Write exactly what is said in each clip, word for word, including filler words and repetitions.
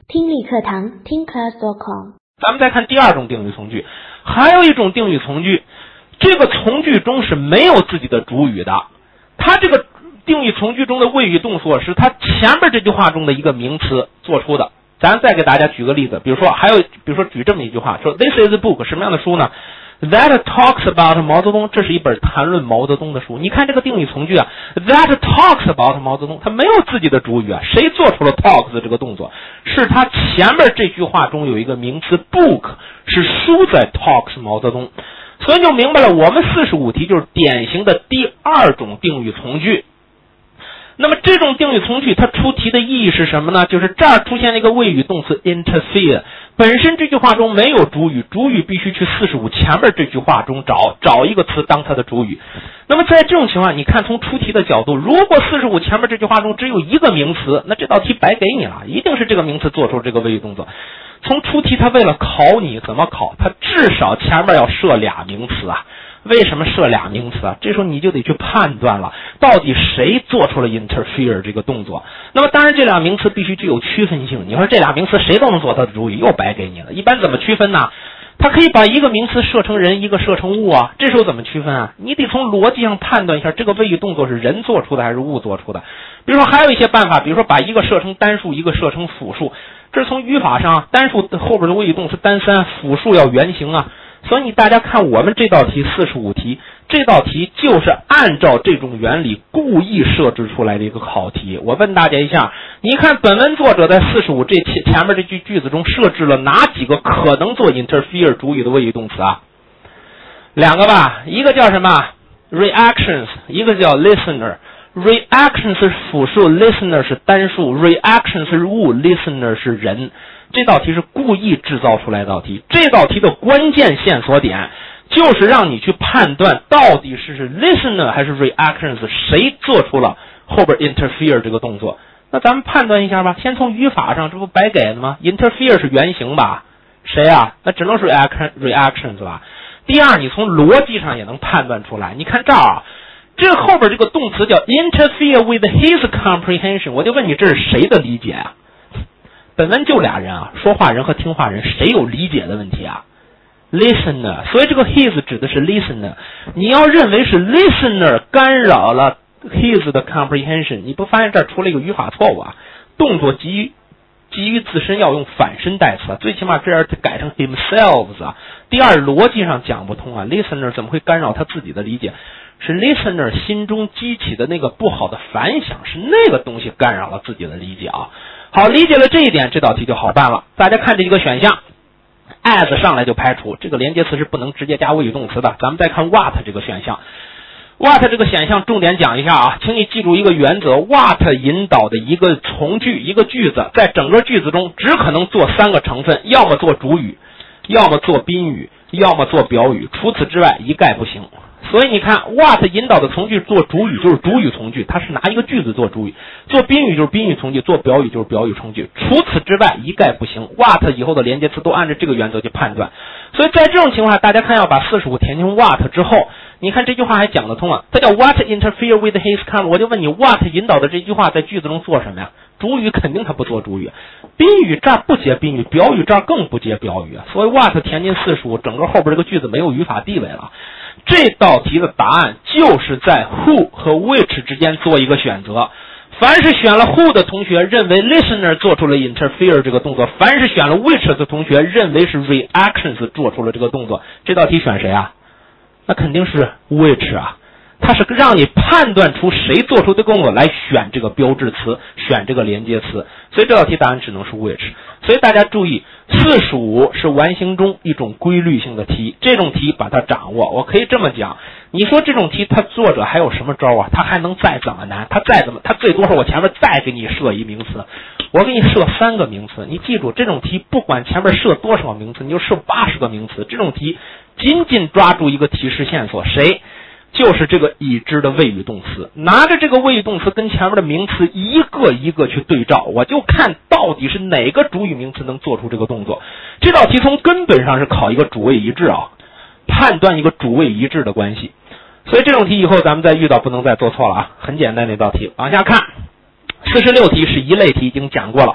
听力课堂听 class dot com。 咱们再看第二种定语从句，还有一种定语从句，这个从句中是没有自己的主语的，它这个定语从句中的谓语动作是它前面这句话中的一个名词做出的。咱再给大家举个例子，比如说还有比如说举这么一句话，说 This is a book， 什么样的书呢？ That talks about 毛泽东，这是一本谈论毛泽东的书。你看这个定语从句啊 ，That talks about 毛泽东，它没有自己的主语啊，谁做出了 talks 这个动作？是它前面这句话中有一个名词 book， 是书在 talks 毛泽东，所以就明白了，我们四十五题就是典型的第二种定语从句。那么这种定语从句它出题的意义是什么呢？就是这儿出现了一个谓语动词 interfere， 本身这句话中没有主语，主语必须去四十五前面这句话中找找一个词当它的主语。那么在这种情况，你看从出题的角度，如果四十五前面这句话中只有一个名词，那这道题白给你了，一定是这个名词做出这个谓语动作。从出题它为了考你怎么考，它至少前面要设俩名词啊。为什么设俩名词啊？这时候你就得去判断了，到底谁做出了 interfere 这个动作。那么当然这俩名词必须具有区分性，你说这俩名词谁都能做它的主语，又白给你了。一般怎么区分呢？它可以把一个名词设成人，一个设成物啊，这时候怎么区分啊？你得从逻辑上判断一下这个谓语动作是人做出的还是物做出的。比如说还有一些办法，比如说把一个设成单数，一个设成复数，这是从语法上，单数后边的谓语动词单三，复数要原形啊。所以你大家看我们这道题四十五题，这道题就是按照这种原理故意设置出来的一个考题。我问大家一下，你看本文作者在四十五这前面这句句子中设置了哪几个可能做 interfere 主语的谓语动词啊？两个吧，一个叫什么 reactions， 一个叫 listener。reaction 是复数， listener 是单数， reaction 是物， listener 是人。这道题是故意制造出来的道题，这道题的关键线索点就是让你去判断到底是是 listener 还是 reactions 谁做出了后边 interfere 这个动作。那咱们判断一下吧，先从语法上，这不白给的吗？ interfere 是原形吧，谁啊？那只能是 reactions 吧。第二，你从逻辑上也能判断出来，你看这儿啊，这后边这个动词叫 interfere with his comprehension， 我就问你这是谁的理解啊？本文就俩人啊，说话人和听话人，谁有理解的问题啊？ listener， 所以这个 his 指的是 listener， 你要认为是 listener 干扰了 his 的 comprehension， 你不发现这儿出了一个语法错误啊？动作基于基于自身要用反身代词，最起码这样改成 themselves 啊。第二，逻辑上讲不通啊 ，listener 怎么会干扰他自己的理解？是 listener 心中激起的那个不好的反响，是那个东西干扰了自己的理解啊。好，理解了这一点，这道题就好办了。大家看这一个选项 as 上来就排除，这个连接词是不能直接加谓语动词的。咱们再看 what 这个选项， what 这个选项重点讲一下啊，请你记住一个原则， what 引导的一个从句一个句子，在整个句子中只可能做三个成分，要么做主语，要么做宾语，要么做表语，除此之外一概不行。所以你看 what 引导的从句做主语就是主语从句，它是拿一个句子做主语，做宾语就是宾语从句，做表语就是表语从句，除此之外一概不行。 what 以后的连接词都按照这个原则去判断。所以在这种情况下，大家看要把四十五填进 what 之后，你看这句话还讲得通啊，它叫 what interfere with his com， 我就问你 what 引导的这句话在句子中做什么呀？主语肯定它不做主语，宾语这儿不接宾语，表语这儿更不接表语，所以 what 填进四十五，整个后边这个句子没有语法地位了。这道题的答案就是在 who 和 which 之间做一个选择，凡是选了 who 的同学认为 listener 做出了 interfere 这个动作，凡是选了 which 的同学认为是 reactions 做出了这个动作。这道题选谁啊？那肯定是 which 啊，它是让你判断出谁做出的动作来选这个标志词，选这个连接词，所以这道题答案只能是 which。 所以大家注意，四十五是完形中一种规律性的题，这种题把它掌握。我可以这么讲，你说这种题他作者还有什么招啊？他还能再怎么难？他再怎么他最多是我前面再给你设一名词，我给你设三个名词，你记住这种题不管前面设多少名词，你就设八十个名词，这种题仅仅抓住一个提示线索，谁？就是这个已知的谓语动词，拿着这个谓语动词跟前面的名词一个一个去对照，我就看到底是哪个主语名词能做出这个动作。这道题从根本上是考一个主谓一致啊，判断一个主谓一致的关系。所以这种题以后咱们再遇到不能再做错了啊，很简单的一道题。往下看，四十六题是一类题，已经讲过了。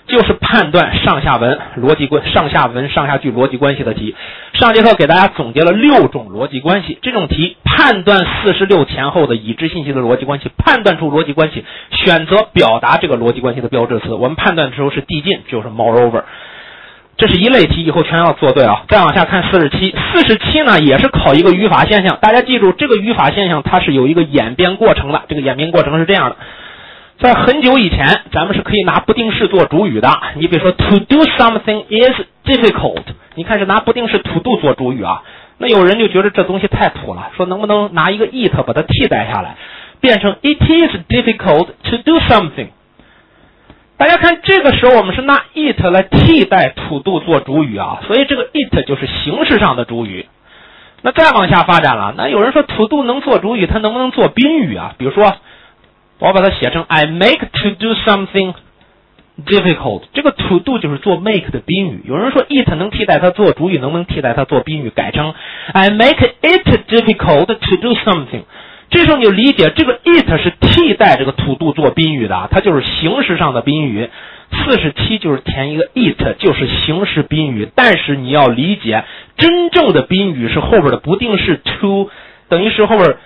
就是判断上下文逻辑关上下文上下句逻辑关系的题。上节课给大家总结了六种逻辑关系，这种题判断四十六前后的已知信息的逻辑关系，判断出逻辑关系，选择表达这个逻辑关系的标志词。我们判断的时候是递进，就是 moreover。这是一类题，以后全要做对啊。再往下看四十七，四十七呢也是考一个语法现象。大家记住，这个语法现象它是有一个演变过程的。这个演变过程是这样的。在很久以前，咱们是可以拿不定式做主语的。你比如说 to do something is difficult， 你看是拿不定式 to do 做主语啊。那有人就觉得这东西太土了，说能不能拿一个 it 把它替代下来，变成 it is difficult to do something。大家看，这个时候我们是拿 it 来替代 to do 做主语啊，所以这个 it 就是形式上的主语。那再往下发展了，那有人说 to do 能做主语，它能不能做宾语啊？比如说我把它写成 I make to do something difficult， 这个 to do 就是做 make 的宾语。有人说 it 能替代它做主语，能不能替代它做宾语，改成 I make it difficult to do something。 这时候你就理解这个 it 是替代这个 to do 做宾语的，它就是形式上的宾语。四十七就是填一个 it， 就是形式宾语，但是你要理解真正的宾语是后边的不定式 to， 等于是后边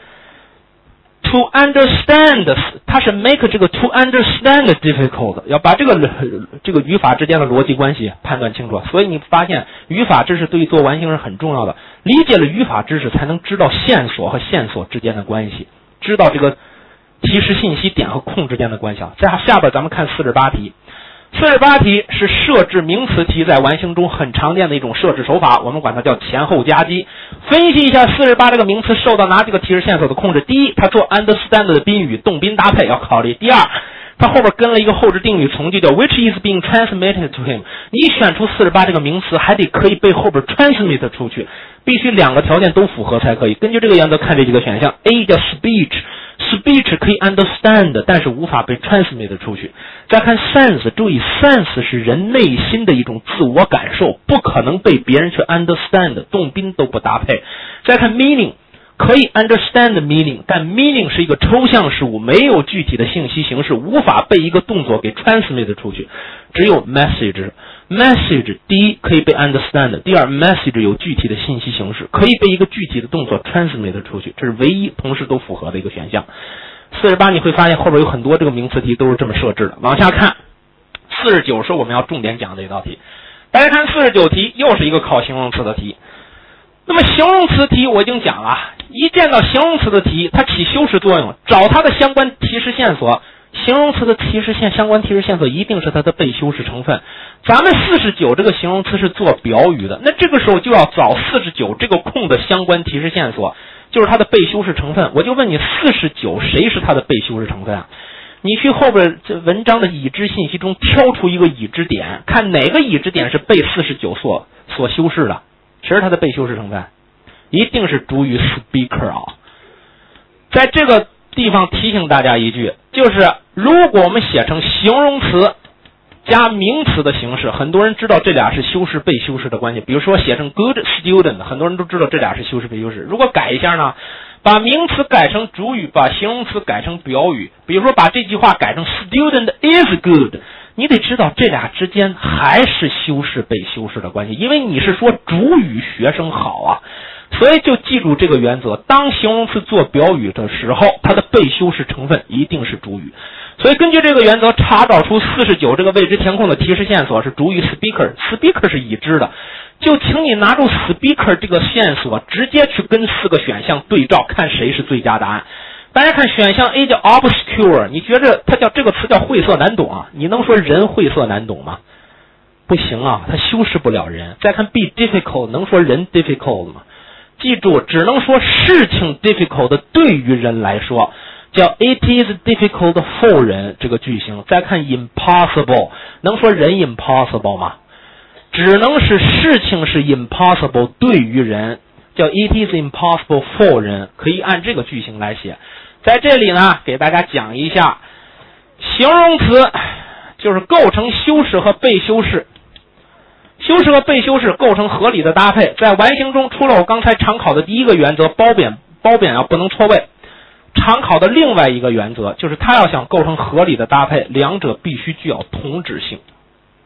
to understand， 它是 make 这个 to understand difficult， 要把这个这个语法之间的逻辑关系判断清楚。所以你发现语法知识对于做完形是很重要的，理解了语法知识才能知道线索和线索之间的关系，知道这个提示信息点和空之间的关系。在下边咱们看四十八题。四十八题是设置名词题，在完形中很常见的一种设置手法，我们管它叫前后夹击。分析一下四十八这个名词受到哪几个提示线索的控制。第一，它做 understand 的宾语动宾搭配要考虑。第二，它后边跟了一个后置定语从句叫 which is being transmitted to him， 你选出四十八这个名词还得可以被后边 transmit 出去，必须两个条件都符合才可以。根据这个原则看这几个选项。 A 叫 speech， speech 可以 understand， 但是无法被 transmit 出去。再看 sense， 注意 sense 是人内心的一种自我感受，不可能被别人去 understand， 动宾都不搭配。再看 meaning， 可以 understand meaning， 但 meaning 是一个抽象事物，没有具体的信息形式，无法被一个动作给 transmit 出去。只有 message， message 第一可以被 understand， 第二 message 有具体的信息形式，可以被一个具体的动作 transmit 出去，这是唯一同时都符合的一个选项。四十八你会发现后边有很多这个名词题都是这么设置的。往下看四十九是我们要重点讲的一道题。大家看四十九题又是一个考形容词的题。那么形容词题我已经讲了，一见到形容词的题它起修饰作用，找它的相关提示线索。形容词的提示线相关提示线索一定是它的被修饰成分。咱们四十九这个形容词是做表语的，那这个时候就要找四十九这个空的相关提示线索，就是它的被修饰成分。我就问你四十九谁是它的被修饰成分啊？你去后边这文章的已知信息中挑出一个已知点，看哪个已知点是被四十九所所修饰的，谁是它的被修饰成分？一定是主语 speaker 啊。在这个地方提醒大家一句，就是如果我们写成形容词加名词的形式，很多人知道这俩是修饰被修饰的关系。比如说写成 good student， 很多人都知道这俩是修饰被修饰。如果改一下呢，把名词改成主语，把形容词改成表语。比如说把这句话改成 student is good， 你得知道这俩之间还是修饰被修饰的关系，因为你是说主语学生好啊。所以就记住这个原则，当形容词做表语的时候，它的被修饰成分一定是主语。所以根据这个原则查找出四十九这个未知填空的提示线索是主语 speaker， speaker 是已知的，就请你拿住 speaker 这个线索，直接去跟四个选项对照，看谁是最佳答案。大家看选项 A 叫 obscure， 你觉着它叫这个词叫晦涩难懂啊？你能说人晦涩难懂吗？不行啊，它修饰不了人。再看 B difficult， 能说人 difficult 吗？记住，只能说事情 difficult 对于人来说，叫 it is difficult for 人这个句型。再看 impossible， 能说人 impossible 吗？只能是事情是 impossible 对于人，叫 it is impossible for 人，可以按这个句型来写。在这里呢，给大家讲一下形容词就是构成修饰和被修饰。修饰和被修饰构成合理的搭配，在完形中除了我刚才常考的第一个原则褒贬褒贬啊不能错位，常考的另外一个原则就是它要想构成合理的搭配，两者必须具有同质性。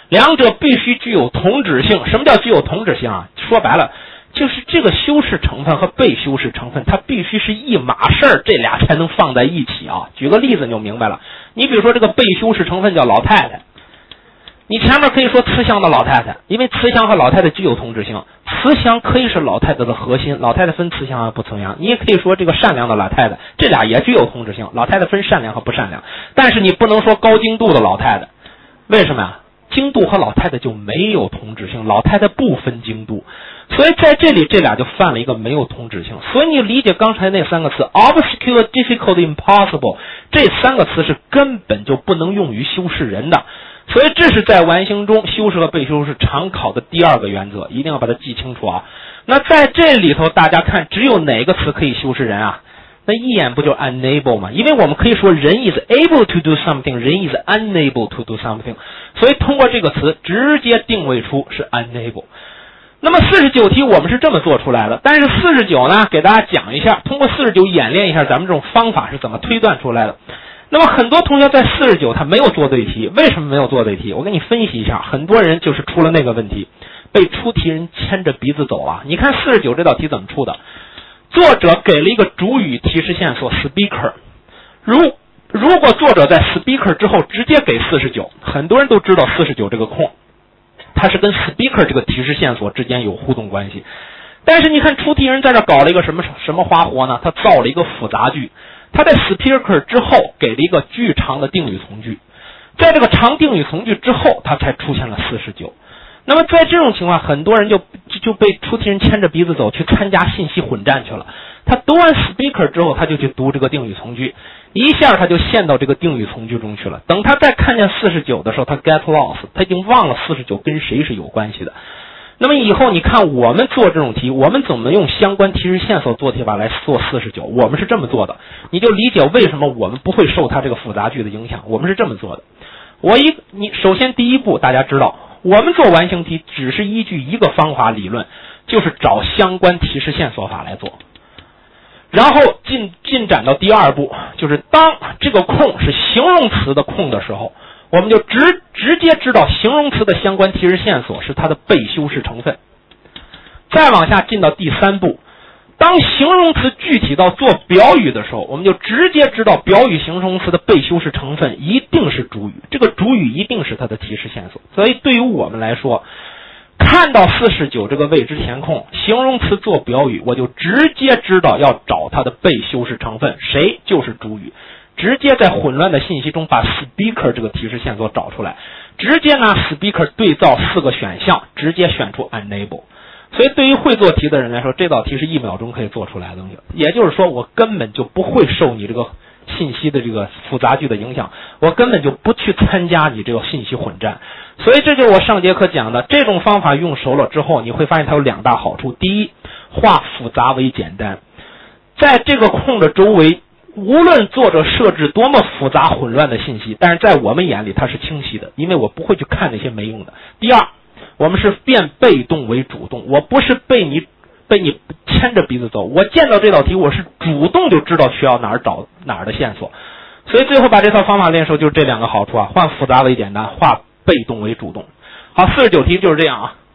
两者必须具有同质性。什么叫具有同质性啊？说白了，就是这个修饰成分和被修饰成分，它必须是一码事儿，这俩才能放在一起啊。举个例子你就明白了。你比如说这个被修饰成分叫老太太，你前面可以说慈祥的老太太，因为慈祥和老太太具有同质性，慈祥可以是老太太的核心，老太太分慈祥和不慈祥。你也可以说这个善良的老太太，这俩也具有同质性，老太太分善良和不善良。但是你不能说高精度的老太太，为什么呀？精度和老太太就没有同质性，老太太不分精度，所以在这里这俩就犯了一个没有同质性。所以你理解刚才那三个词 obscure, difficult, impossible 这三个词是根本就不能用于修饰人的。所以这是在完形中修饰和被修饰常考的第二个原则，一定要把它记清楚啊。那在这里头大家看只有哪个词可以修饰人啊？那一眼不就 unable 吗？因为我们可以说人 is able to do something， 人 is unable to do something， 所以通过这个词直接定位出是 unable。那么四十九题我们是这么做出来的，但是四十九呢，给大家讲一下，通过四十九演练一下咱们这种方法是怎么推断出来的。那么很多同学在四十九他没有做对题，为什么没有做对题？我给你分析一下，很多人就是出了那个问题，被出题人牵着鼻子走了。你看四十九这道题怎么出的？作者给了一个主语提示线索 speaker， 如如果作者在 speaker 之后直接给四十九，很多人都知道四十九这个空它是跟 speaker 这个提示线索之间有互动关系。但是你看出题人在这搞了一个什么什么花活呢？他造了一个复杂句，他在 speaker 之后给了一个巨长的定语从句，在这个长定语从句之后他才出现了四十九。那么在这种情况，很多人就就被出题人牵着鼻子走，去参加信息混战去了。他读完 speaker 之后，他就去读这个定语从句，一下他就陷到这个定语从句中去了。等他再看见四十九的时候，他 get lost， 他已经忘了四十九跟谁是有关系的。那么以后你看我们做这种题，我们怎么用相关提示线索做题法来做四十九？我们是这么做的，你就理解为什么我们不会受他这个复杂句的影响。我们是这么做的。我一你首先第一步大家知道，我们做完形题只是依据一个方法理论，就是找相关提示线索法来做。然后进进展到第二步，就是当这个空是形容词的空的时候，我们就直直接知道形容词的相关提示线索是它的被修饰成分。再往下进到第三步，当形容词具体到做表语的时候，我们就直接知道表语形容词的被修饰成分一定是主语，这个主语一定是它的提示线索。所以对于我们来说，看到四十九这个未知填空，形容词做表语，我就直接知道要找它的被修饰成分，谁就是主语。直接在混乱的信息中把 speaker 这个提示线索找出来，直接拿 speaker 对照四个选项，直接选出 unable。所以对于会做题的人来说，这道题是一秒钟可以做出来的东西。也就是说，我根本就不会受你这个信息的这个复杂句的影响，我根本就不去参加你这个信息混战。所以这就是我上节课讲的，这种方法用熟了之后，你会发现它有两大好处。第一，化复杂为简单，在这个空的周围，无论作者设置多么复杂混乱的信息，但是在我们眼里它是清晰的，因为我不会去看那些没用的。第二，我们是变被动为主动，我不是被你被你牵着鼻子走，我见到这道题我是主动就知道需要哪儿找哪儿的线索。所以最后把这套方法练熟就是这两个好处啊，化复杂为简单，化被动为主动。好，四十九题就是这样啊。